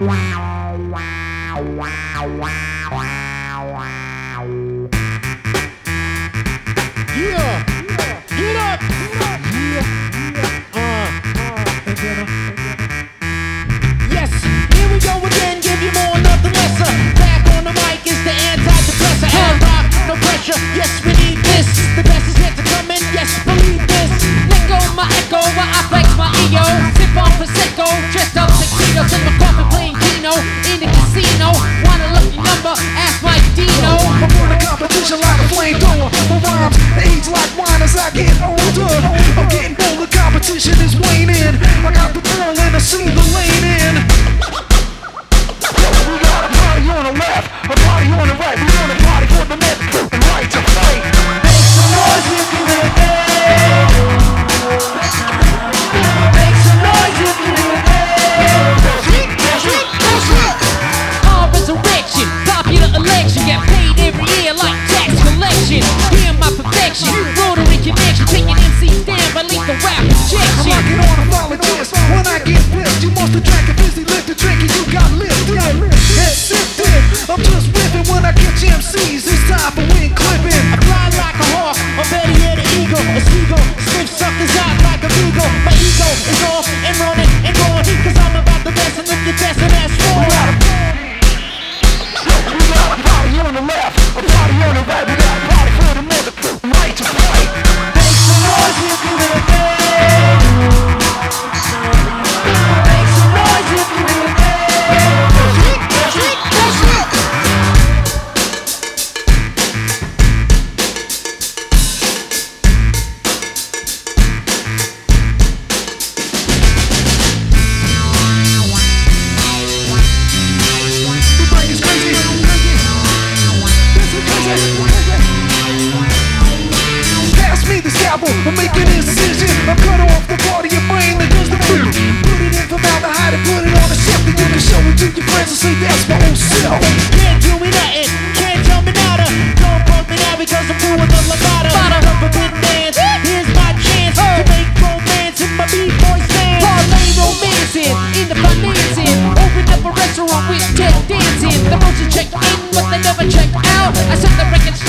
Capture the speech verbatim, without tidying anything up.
Yeah, get up. Uh, yes, here we go again. Give you more, nothing lesser. Back on the mic is the antidepressant. And rock, no pressure. Yes, we need this. The best is yet to come in. Yes, believe this. Let go my echo while I flex my ego. Sip on prosecco, dressed up tuxedos in my coffee playing Keno in the casino. Want a lucky number? Ask Mike Dino. I'm on a competition like a flamethrower. My rhymes age like wine as I get older. I'm getting bolder, competition is waning. I got the ball and I see the lane in. We got a party on the left, a party on the right. We want a party for the left and right to fight. Make some noise if you live there. Make some noise if you live there. All resurrection, popular election, get paid every year like tax collection. Hear my perfection, rotary connection, taking M Cs down by lethal rap I'm injection. rocking on a volunteers. When I get pissed, you must have drank a busy lift the drink and you got lifted. Head sifted. I'm just ripping when I catch M Cs. It's time for wing clipping. I fly like a hawk, or better yet an eagle, a seagull, sniff suckers out like a beagle. My ego is off and running and going, cause I'm about the best, and if you're testing, that's We wrong. got a we got a party on the left, a party on the right. We got a party for the mother right to fight. Make some noise if you live there. Make some noise if you live there. The brain is crazy. This is crazy. Pass me the scalpel, I'm making an incision. I'm cut off the part of your brain that does the food. Put it in formaldehyde and put it on a shelf, and you can show it to your friends and say that's my old self. Can't do me nothing, can't tell me nada. Don't punk me now because I'm doing the lambada. Love forbidden dance, here's my chance to make romance in my B-boy stance. Parlay romancing, in the financing. Open up a restaurant with tech dancing. The motion check in, but they never check out. I set the record straight.